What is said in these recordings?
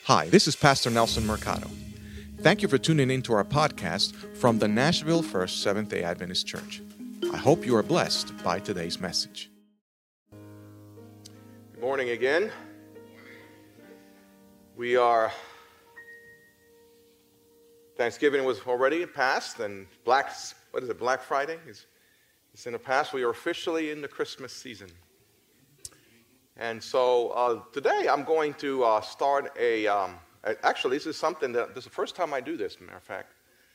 Hi, this is Pastor Nelson Mercado. Thank you for tuning in to our podcast from the Nashville First Seventh-day Adventist Church. I hope you are blessed by today's message. Good morning again. Thanksgiving was already passed, and Black Friday is in the past. We are officially in the Christmas season. And so today I'm going to start actually this is the first time I do this, as a matter of fact.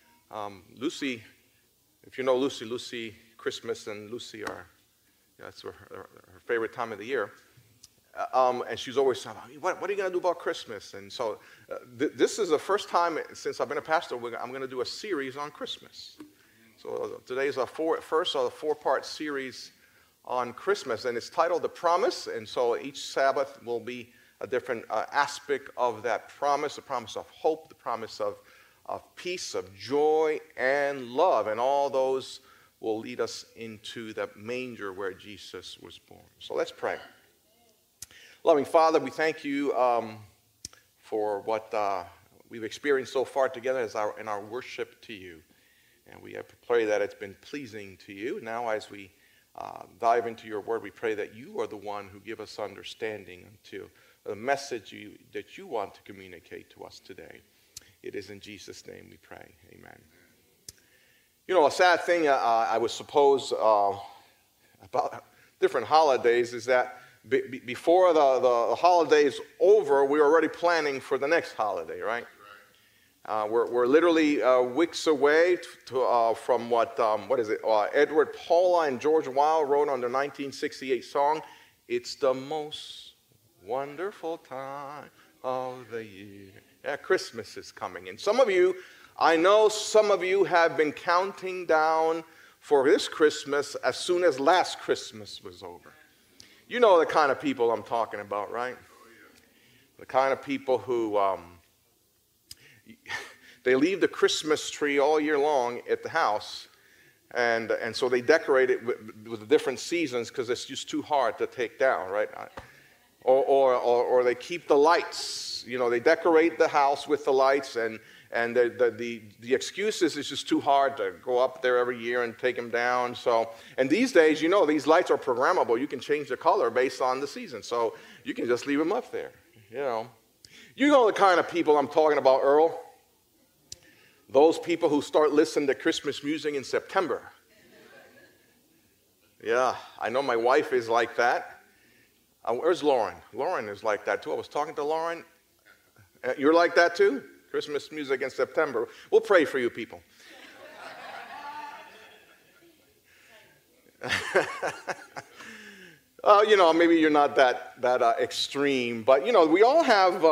Lucy, if you know Lucy, Christmas and Lucy that's her favorite time of the year. And she's always saying, what are you going to do about Christmas? And so this is the first time since I've been a pastor, I'm going to do a series on Christmas. So today is our first of the four-part series on Christmas, and it's titled The Promise. And so each Sabbath will be a different aspect of that promise, the promise of hope, the promise of peace, of joy, and love. And all those will lead us into the manger where Jesus was born. So let's pray. Loving Father, we thank you for what we've experienced so far together in our worship to you. And we pray that it's been pleasing to you. Now as we dive into your word, we pray that you are the one who give us understanding to the message that you want to communicate to us today. It is in Jesus' name we pray. Amen. You know, a sad thing I would suppose about different holidays is that before the holiday's over, we're already planning for the next holiday, right? We're literally weeks away from what is it? Edward Paula and George Wilde wrote on their 1968 song, "It's the most wonderful time of the year." Yeah, Christmas is coming. And I know some of you have been counting down for this Christmas as soon as last Christmas was over. You know the kind of people I'm talking about, right? The kind of people who they leave the Christmas tree all year long at the house, and so they decorate it with the different seasons because it's just too hard to take down, right? Or they keep the lights. You know, they decorate the house with the lights, and the excuse is it's just too hard to go up there every year and take them down. So, and these days, you know, these lights are programmable. You can change the color based on the season, so you can just leave them up there. You know the kind of people I'm talking about, Earl. Those people who start listening to Christmas music in September. Yeah, I know my wife is like that. Where's Lauren? Lauren is like that too. I was talking to Lauren. You're like that too? Christmas music in September. We'll pray for you people. Maybe you're not that extreme, but we all have,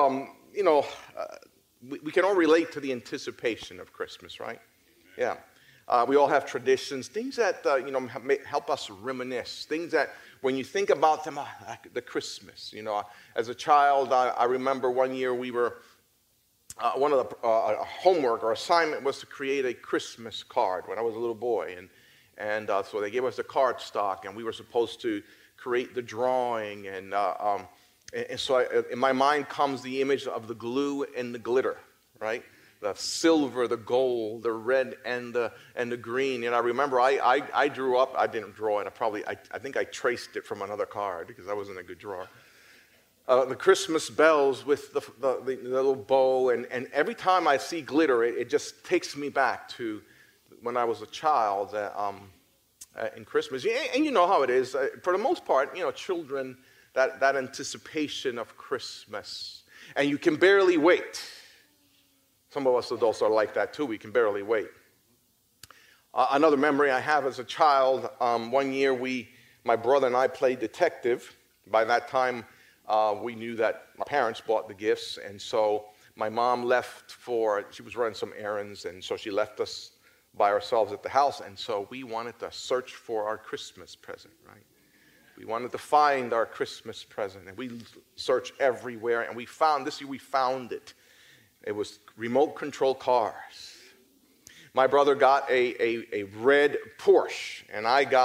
we can all relate to the anticipation of Christmas, right? Yeah. We all have traditions, things that, help us reminisce, things that when you think about them, like the Christmas, as a child, I remember one year we were, one of the homework or assignment was to create a Christmas card when I was a little boy. And so they gave us a card stock, and we were supposed to create the drawing. And so in my mind comes the image of the glue and the glitter, right? The silver, the gold, the red, and the green. And I remember I drew up. I didn't draw it. I think I traced it from another card because I wasn't a good drawer. The Christmas bells with the little bow, and every time I see glitter, it just takes me back to when I was a child in Christmas. And you know how it is. For the most part, children, that anticipation of Christmas. And you can barely wait. Some of us adults are like that too. We can barely wait. Another memory I have as a child, one year my brother and I played detective. By that time, we knew that my parents bought the gifts, and so my mom she was running some errands, and so she left us by ourselves at the house, and so we wanted to search for our Christmas present, right? We wanted to find our Christmas present, and we searched everywhere, and this year we found it. It was remote control cars. My brother got a red Porsche, and I got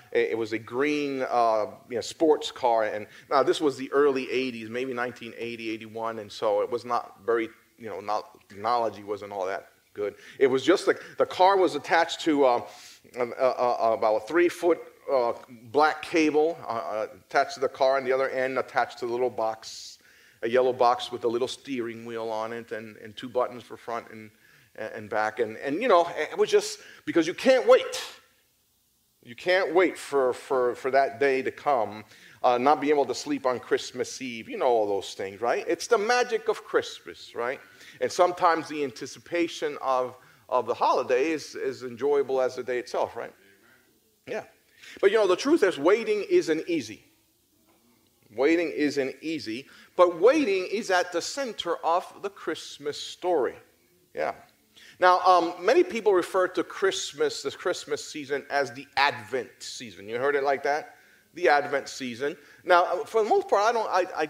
it was a green sports car. And now this was the early 80s, maybe 1980, 81. And so it was not very, technology wasn't all that good. It was just like the car was attached to about a 3-foot black cable attached to the car, and the other end attached to the little box, a yellow box with a little steering wheel on it, and 2 buttons for front and back. And it was just because you can't wait. You can't wait for that day to come, not being able to sleep on Christmas Eve. You know all those things, right? It's the magic of Christmas, right? And sometimes the anticipation of the holiday is as enjoyable as the day itself, right? Yeah. But the truth is, waiting isn't easy. Waiting isn't easy, but waiting is at the center of the Christmas story. Yeah. Now, many people refer to Christmas, this Christmas season, as the Advent season. You heard it like that? The Advent season. Now, for the most part, I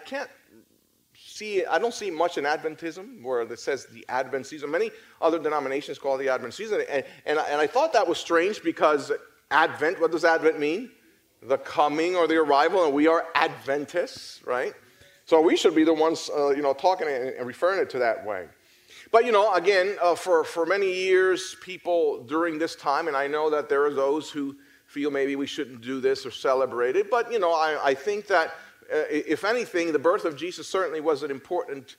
don't see much in Adventism where it says the Advent season. Many other denominations call it the Advent season, and I thought that was strange because Advent, what does Advent mean? The coming or the arrival, and we are Adventists, right? So we should be the ones, talking and referring it to that way. But, again, for many years, people during this time, and I know that there are those who feel maybe we shouldn't do this or celebrate it, but, I think that, if anything, the birth of Jesus certainly was an important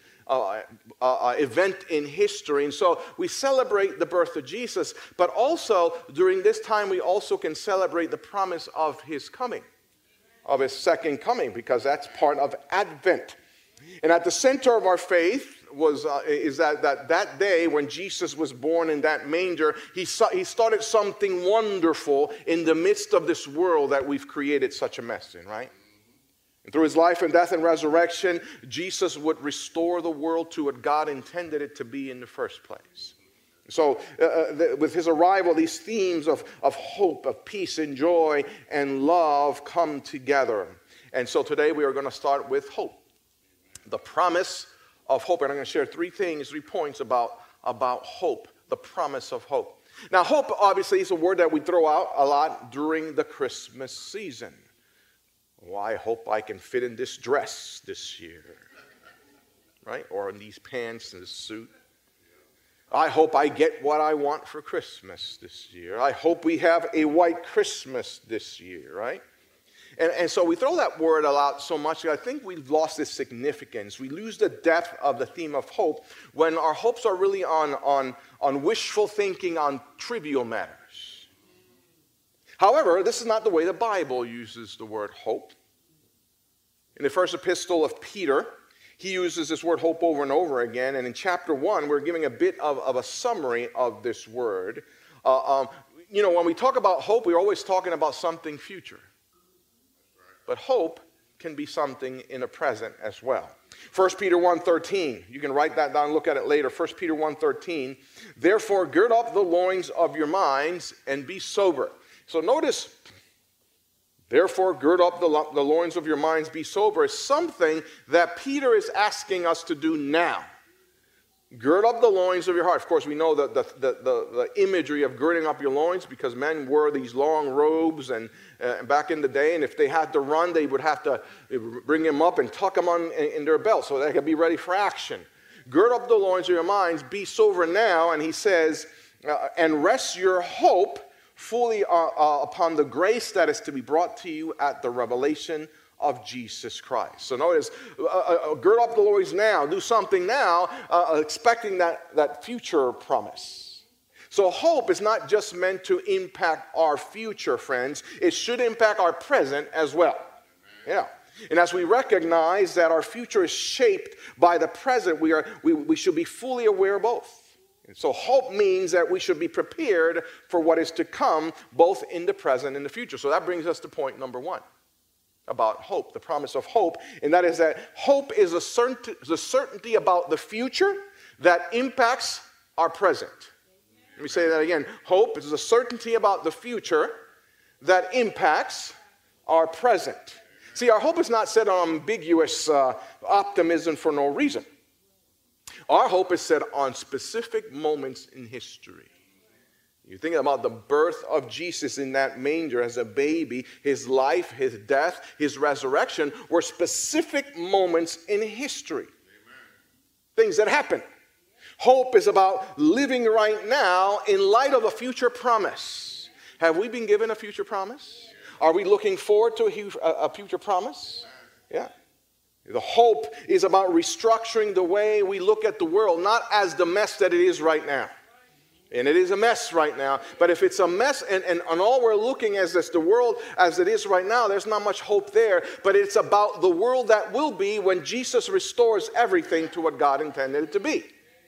event in history. And so we celebrate the birth of Jesus, but also during this time we also can celebrate the promise of his coming, of his second coming, because that's part of Advent. And at the center of our faith is that day when Jesus was born in that manger, he started something wonderful in the midst of this world that we've created such a mess in, right? And through his life and death and resurrection, Jesus would restore the world to what God intended it to be in the first place. So with his arrival, these themes of hope, of peace and joy and love come together. And so today we are going to start with hope. The promise of hope. And I'm going to share 3 points about hope, the promise of hope. Now, hope obviously is a word that we throw out a lot during the Christmas season. Well, I hope I can fit in this dress this year, right? Or in these pants and this suit. I hope I get what I want for Christmas this year. I hope we have a white Christmas this year, right? And so we throw that word out so much that I think we've lost its significance. We lose the depth of the theme of hope when our hopes are really on wishful thinking, on trivial matters. However, this is not the way the Bible uses the word hope. In the first epistle of Peter, he uses this word hope over and over again. And in chapter 1, we're giving a bit of a summary of this word. When we talk about hope, we're always talking about something future. But hope can be something in the present as well. 1 Peter 1:13, you can write that down and look at it later. 1 Peter 1:13, therefore gird up the loins of your minds and be sober. So notice, therefore gird up the loins of your minds, be sober, is something that Peter is asking us to do now. Gird up the loins of your heart. Of course, we know the imagery of girding up your loins because men wore these long robes and back in the day, and if they had to run, they would have to bring them up and tuck them on in their belt so they could be ready for action. Gird up the loins of your minds, be sober now, and he says, and rest your hope fully upon the grace that is to be brought to you at the revelation of Jesus Christ. So notice, gird up the loins now, do something now, expecting that future promise. So hope is not just meant to impact our future, friends. It should impact our present as well. Yeah. And as we recognize that our future is shaped by the present, we should be fully aware of both. And so hope means that we should be prepared for what is to come, both in the present and the future. So that brings us to point number 1 about hope, the promise of hope. And that is that hope is a certainty about the future that impacts our present. Let me say that again. Hope is a certainty about the future that impacts our present. See, our hope is not set on ambiguous optimism for no reason. Our hope is set on specific moments in history. You think about the birth of Jesus in that manger as a baby, his life, his death, his resurrection were specific moments in history. Things that happen. Hope is about living right now in light of a future promise. Have we been given a future promise? Are we looking forward to a future promise? Yeah. The hope is about restructuring the way we look at the world, not as the mess that it is right now. And it is a mess right now. But if it's a mess and all we're looking at is the world as it is right now, there's not much hope there. But it's about the world that will be when Jesus restores everything to what God intended it to be.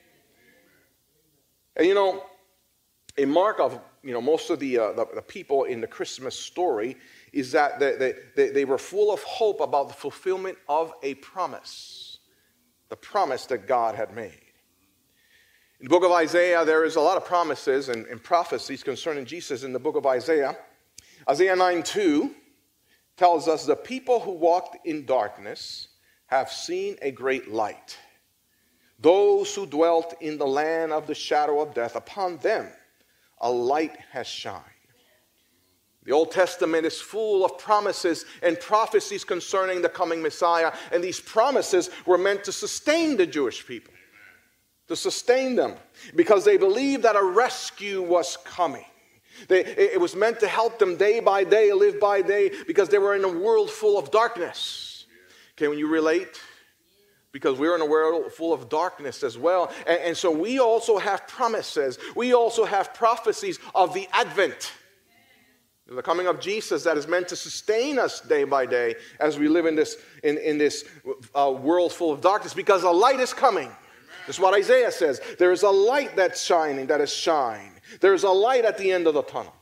And a mark of most of the people in the Christmas story is that they were full of hope about the fulfillment of a promise. The promise that God had made. In the book of Isaiah, there is a lot of promises and prophecies concerning Jesus in the book of Isaiah. Isaiah 9:2 tells us, the people who walked in darkness have seen a great light. Those who dwelt in the land of the shadow of death, upon them a light has shined. The Old Testament is full of promises and prophecies concerning the coming Messiah. And these promises were meant to sustain the Jewish people. To sustain them. Because they believed that a rescue was coming. It was meant to help them day by day, live by day, because they were in a world full of darkness. Can you relate? Because we're in a world full of darkness as well. And so we also have promises. We also have prophecies of the Advent. The coming of Jesus that is meant to sustain us day by day as we live in this world full of darkness. Because a light is coming. That's what Isaiah says. There is a light that's shining, that is shine. There is a light at the end of the tunnel.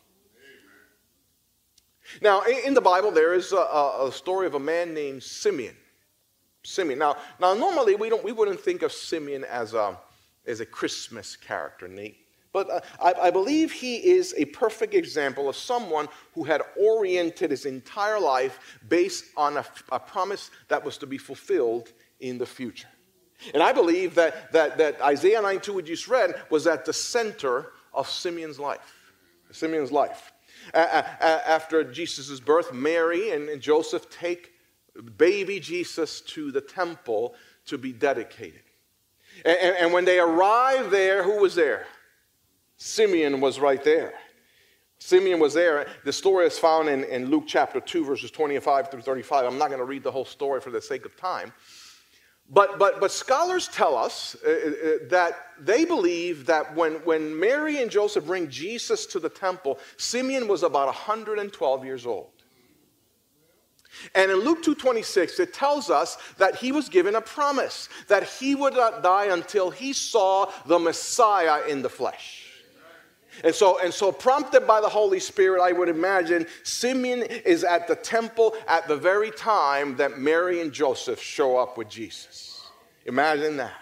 Now, in the Bible, there is a story of a man named Simeon. Now normally we wouldn't think of Simeon as a Christmas character, Nate. But I believe he is a perfect example of someone who had oriented his entire life based on a promise that was to be fulfilled in the future. And I believe that Isaiah 9:2 we just read was at the center of Simeon's life. Simeon's life. After Jesus' birth, Mary and Joseph take baby Jesus to the temple to be dedicated. And when they arrived there, who was there? Simeon was right there. Simeon was there. The story is found in Luke chapter 2, verses 25 through 35. I'm not going to read the whole story for the sake of time. But scholars tell us that they believe that when Mary and Joseph bring Jesus to the temple, Simeon was about 112 years old. And in Luke 2:26, it tells us that he was given a promise that he would not die until he saw the Messiah in the flesh. And so prompted by the Holy Spirit, I would imagine Simeon is at the temple at the very time that Mary and Joseph show up with Jesus. Imagine that.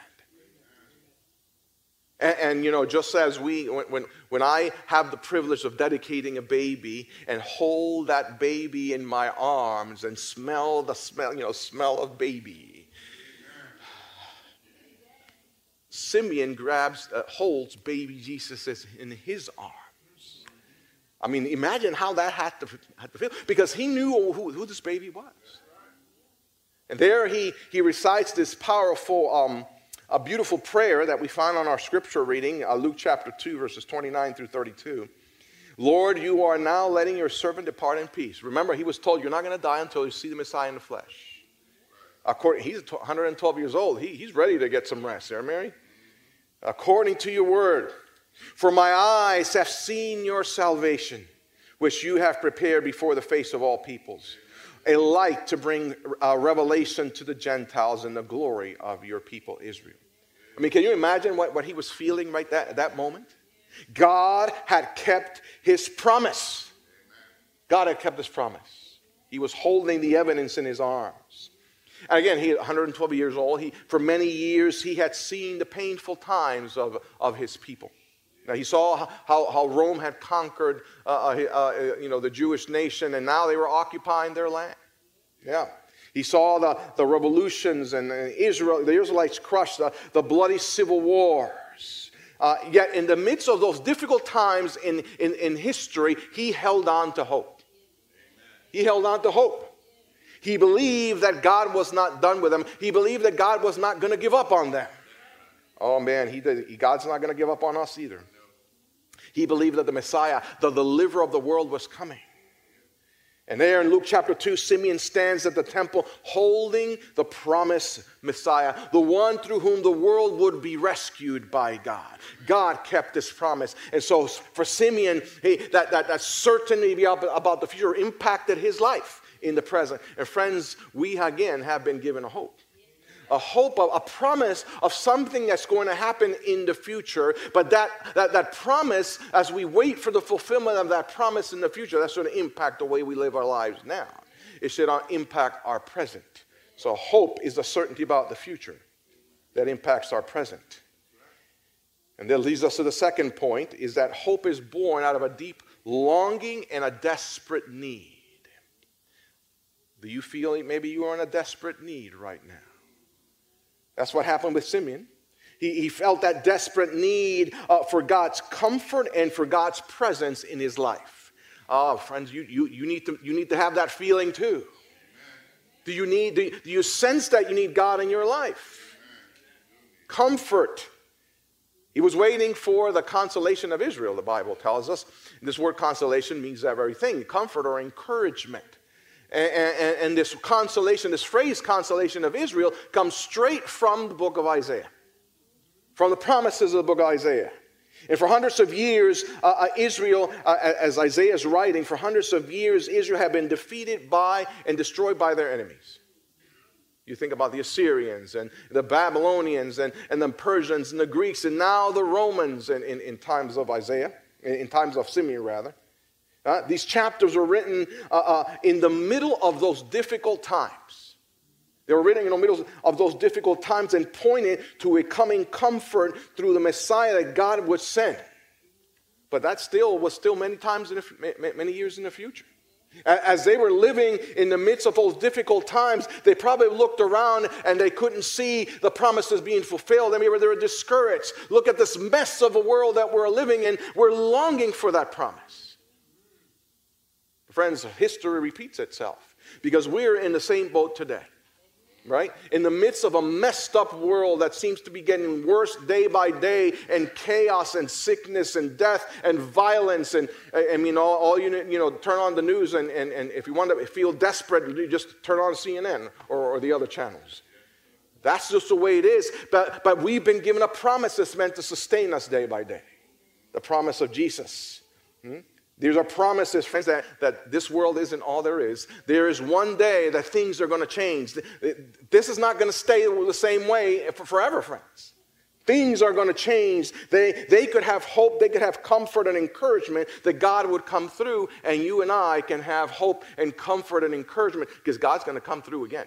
And just as when I have the privilege of dedicating a baby and hold that baby in my arms and smell the smell of baby. Simeon holds baby Jesus in his arms. I mean, imagine how that had to feel, because he knew who this baby was. And there he recites this powerful, a beautiful prayer that we find on our scripture reading, Luke chapter 2, verses 29 through 32. Lord, you are now letting your servant depart in peace. Remember, he was told you're not going to die until you see the Messiah in the flesh. He's 112 years old. He's ready to get some rest. There, Mary? According to your word, for my eyes have seen your salvation, which you have prepared before the face of all peoples, a light to bring revelation to the Gentiles and the glory of your people Israel. I mean, can you imagine what he was feeling right at that moment? God had kept his promise. God had kept his promise. He was holding the evidence in his arms. And again, he 112 years old. For many years, he had seen the painful times of his people. Now, he saw how Rome had conquered the Jewish nation, and now they were occupying their land. Yeah. He saw the revolutions and the Israelites crushed, the bloody civil wars. Yet in the midst of those difficult times in history, he held on to hope. He held on to hope. He believed that God was not done with them. He believed that God was not going to give up on them. Oh man, God's not going to give up on us either. He believed that the Messiah, the deliverer of the world, was coming. And there in Luke chapter 2, Simeon stands at the temple holding the promised Messiah, the one through whom the world would be rescued by God. God kept this promise. And so for Simeon, that certainty about the future impacted his life in the present. And friends, we again have been given a hope. A hope, a promise of something that's going to happen in the future. But that promise, as we wait for the fulfillment of that promise in the future, that's going to impact the way we live our lives now. It should impact our present. So hope is a certainty about the future that impacts our present. And that leads us to the second point, is that hope is born out of a deep longing and a desperate need. Do you feel maybe you are in a desperate need right now? That's what happened with Simeon. He felt that desperate need for God's comfort and for God's presence in his life. Oh, friends, you need to have that feeling too. Do you sense that you need God in your life? Comfort. He was waiting for the consolation of Israel, the Bible tells us. This word consolation means that very thing, comfort or encouragement. And this consolation, this phrase consolation of Israel, comes straight from the book of Isaiah, from the promises of the book of Isaiah. And for hundreds of years, Israel, as Isaiah is writing, for hundreds of years, Israel had been defeated by and destroyed by their enemies. You think about the Assyrians and the Babylonians and the Persians and the Greeks and now the Romans in times of Isaiah, in times of Simeon rather. These chapters were written in the middle of those difficult times. They were written in the middle of those difficult times and pointed to a coming comfort through the Messiah that God would send. But that was still many years in the future. As they were living in the midst of those difficult times, they probably looked around and they couldn't see the promises being fulfilled. I mean, they were discouraged. Look at this mess of a world that we're living in. We're longing for that promise. Friends, history repeats itself because we're in the same boat today, right? In the midst of a messed up world that seems to be getting worse day by day, and chaos and sickness and death and violence, and I mean, all turn on the news and if you want to feel desperate, you just turn on CNN or the other channels. That's just the way it is. But we've been given a promise that's meant to sustain us day by day. The promise of Jesus. There's a promise, friends, that this world isn't all there is. There is one day that things are going to change. This is not going to stay the same way forever, friends. Things are going to change. They could have hope. They could have comfort and encouragement that God would come through, and you and I can have hope and comfort and encouragement because God's going to come through again.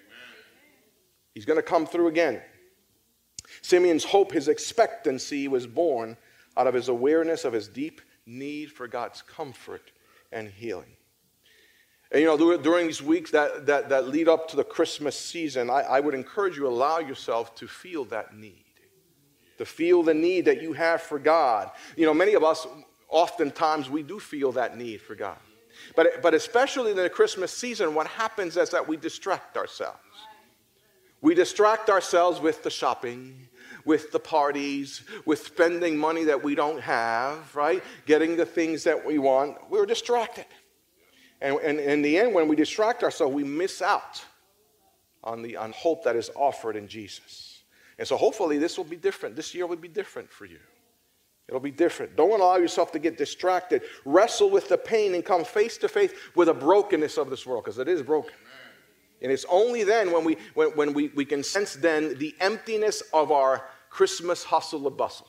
He's going to come through again. Simeon's hope, his expectancy, was born out of his awareness of his deep need for God's comfort and healing. And during these weeks that lead up to the Christmas season, I would encourage you to allow yourself to feel that need. To feel the need that you have for God. Many of us, oftentimes, we do feel that need for God. But especially in the Christmas season, what happens is that we distract ourselves. We distract ourselves with the shopping, with the parties, with spending money that we don't have, right? Getting the things that we want. We're distracted. And in the end, when we distract ourselves, we miss out on hope that is offered in Jesus. And so hopefully this will be different. This year will be different for you. It'll be different. Don't allow yourself to get distracted. Wrestle with the pain and come face to face with the brokenness of this world, because it is broken. And it's only then when we can sense then the emptiness of our Christmas hustle and bustle.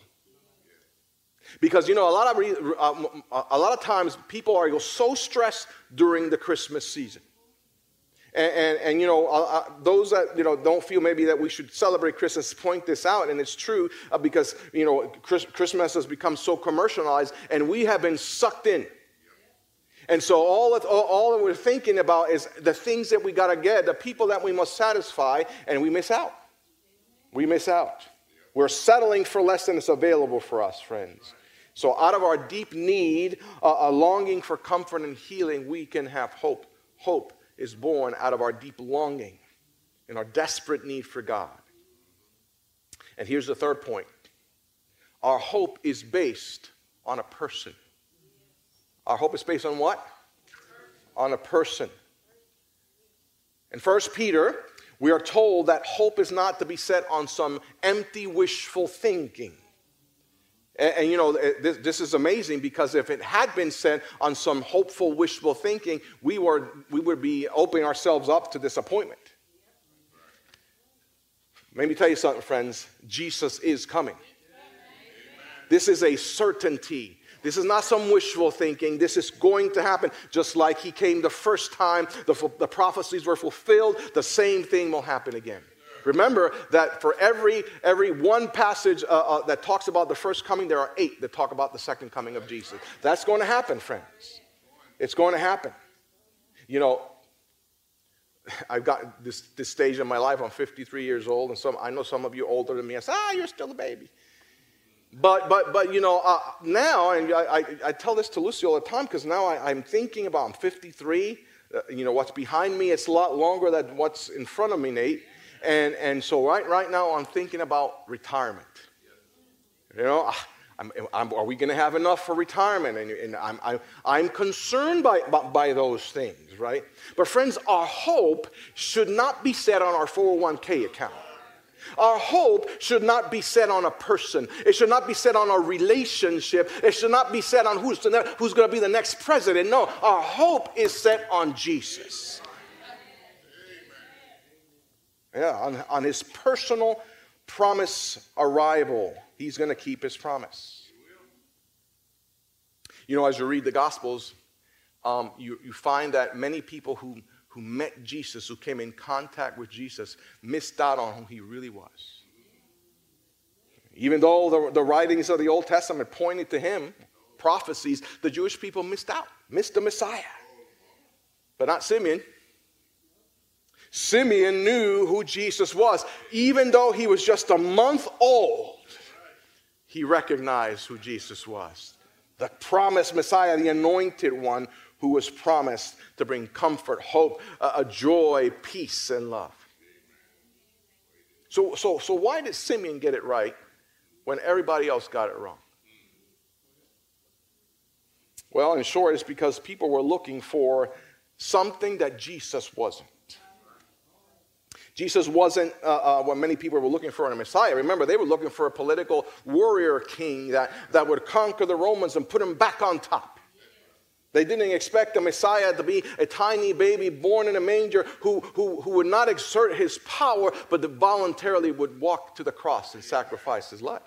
Because a lot of times people are so stressed during the Christmas season. And those that don't feel maybe that we should celebrate Christmas point this out, and it's true because Christmas has become so commercialized, and we have been sucked in. And so all that we're thinking about is the things that we got to get, the people that we must satisfy, and we miss out. We miss out. We're settling for less than is available for us, friends. So out of our deep need, a longing for comfort and healing, we can have hope. Hope is born out of our deep longing and our desperate need for God. And here's the third point. Our hope is based on a person. Our hope is based on what? On a person. In 1 Peter, we are told that hope is not to be set on some empty, wishful thinking. And you know, this is amazing, because if it had been set on some hopeful, wishful thinking, we would be opening ourselves up to disappointment. Let me tell you something, friends. Jesus is coming. This is a certainty. This is not some wishful thinking. This is going to happen. Just like he came the first time, the prophecies were fulfilled, the same thing will happen again. Remember that for every one passage that talks about the first coming, there are 8 that talk about the second coming of Jesus. That's going to happen, friends. It's going to happen. You know, I've got this stage in my life. I'm 53 years old, and I know some of you older than me. I say, you're still a baby. But you know, now, and I tell this to Lucy all the time, because now I'm thinking about, I'm 53. You know, what's behind me, it's a lot longer than what's in front of me, Nate. And so right now I'm thinking about retirement. You know, are we going to have enough for retirement? And I'm concerned by those things, right? But friends, our hope should not be set on our 401k account. Our hope should not be set on a person. It should not be set on a relationship. It should not be set on who's going to be the next president. No, our hope is set on Jesus. Yeah, on his personal promise arrival. He's going to keep his promise. You know, as you read the Gospels, you find that many people who met Jesus, who came in contact with Jesus, missed out on who he really was. Even though the writings of the Old Testament pointed to him, prophecies, the Jewish people missed the Messiah. But not Simeon. Simeon knew who Jesus was. Even though he was just a month old, he recognized who Jesus was. The promised Messiah, the anointed one who was promised to bring comfort, hope, a joy, peace, and love. So why did Simeon get it right when everybody else got it wrong? Well, in short, it's because people were looking for something that Jesus wasn't. Jesus wasn't what many people were looking for in a Messiah. Remember, they were looking for a political warrior king that would conquer the Romans and put them back on top. They didn't expect the Messiah to be a tiny baby born in a manger who would not exert his power, but that voluntarily would walk to the cross and sacrifice his life.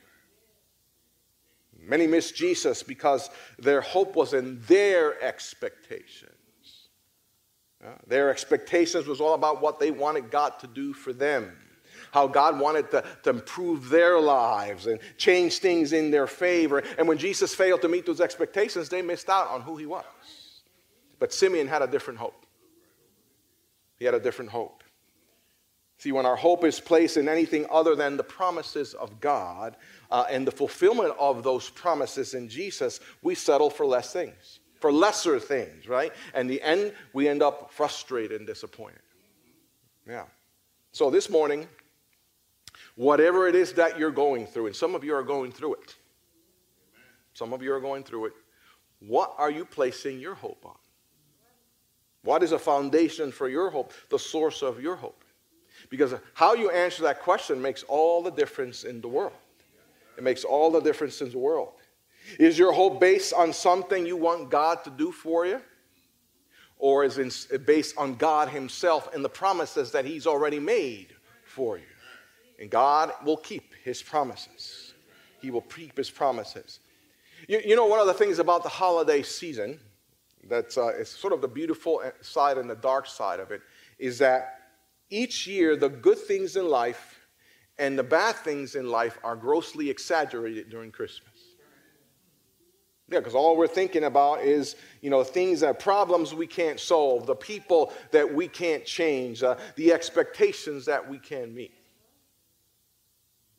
Many missed Jesus because their hope was in their expectations. Their expectations was all about what they wanted God to do for them. How God wanted to improve their lives and change things in their favor. And when Jesus failed to meet those expectations, they missed out on who he was. But Simeon had a different hope. He had a different hope. See, when our hope is placed in anything other than the promises of God and the fulfillment of those promises in Jesus, we settle for less things. For lesser things, right? And in the end, we end up frustrated and disappointed. Yeah. So this morning, whatever it is that you're going through, and some of you are going through it. Some of you are going through it. What are you placing your hope on? What is a foundation for your hope, the source of your hope? Because how you answer that question makes all the difference in the world. It makes all the difference in the world. Is your hope based on something you want God to do for you? Or is it based on God himself and the promises that he's already made for you? And God will keep his promises. He will keep his promises. You know, one of the things about the holiday season, that's it's sort of the beautiful side and the dark side of it, is that each year the good things in life and the bad things in life are grossly exaggerated during Christmas. Yeah, because all we're thinking about is, you know, things that problems we can't solve, the people that we can't change, the expectations that we can't meet.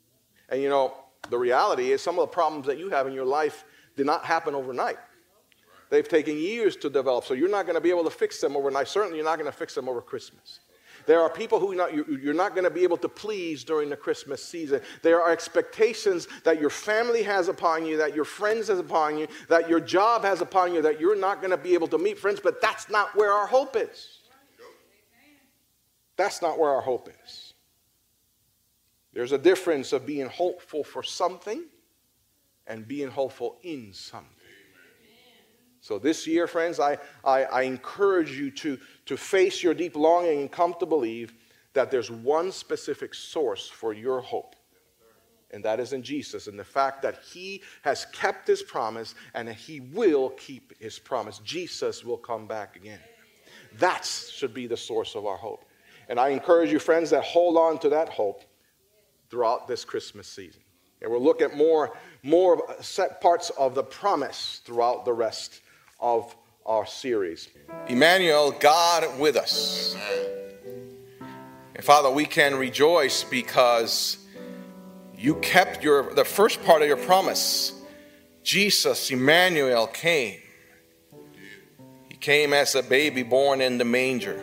And you know, the reality is some of the problems that you have in your life did not happen overnight. They've taken years to develop, so you're not going to be able to fix them overnight. Certainly, you're not going to fix them over Christmas. There are people who you're not going to be able to please during the Christmas season. There are expectations that your family has upon you, that your friends has upon you, that your job has upon you, that you're not going to be able to meet, friends, but that's not where our hope is. That's not where our hope is. There's a difference of being hopeful for something and being hopeful in something. So this year, friends, I encourage you to face your deep longing and come to believe that there's one specific source for your hope. And that is in Jesus, and the fact that he has kept his promise and that he will keep his promise. Jesus will come back again. That should be the source of our hope. And I encourage you, friends, that hold on to that hope throughout this Christmas season. And we'll look at more set parts of the promise throughout the rest of our series. Emmanuel, God with us. And Father, we can rejoice because you kept the first part of your promise. Jesus, Emmanuel, came. He came as a baby born in the manger.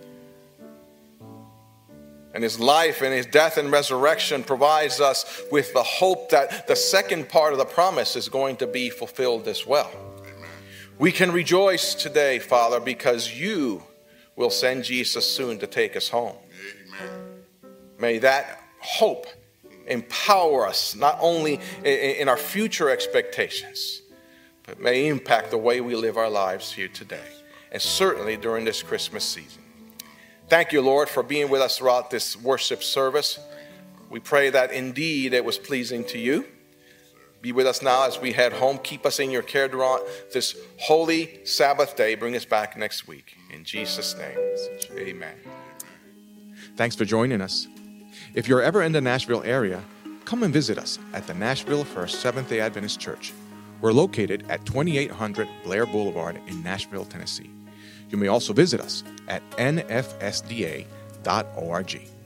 And his life and his death and resurrection provides us with the hope that the second part of the promise is going to be fulfilled as well. We can rejoice today, Father, because you will send Jesus soon to take us home. Amen. May that hope empower us, not only in our future expectations, but may impact the way we live our lives here today, and certainly during this Christmas season. Thank you, Lord, for being with us throughout this worship service. We pray that indeed it was pleasing to you. Be with us now as we head home. Keep us in your care throughout this holy Sabbath day. Bring us back next week. In Jesus' name, amen. Thanks for joining us. If you're ever in the Nashville area, come and visit us at the Nashville First Seventh-day Adventist Church. We're located at 2800 Blair Boulevard in Nashville, Tennessee. You may also visit us at nfsda.org.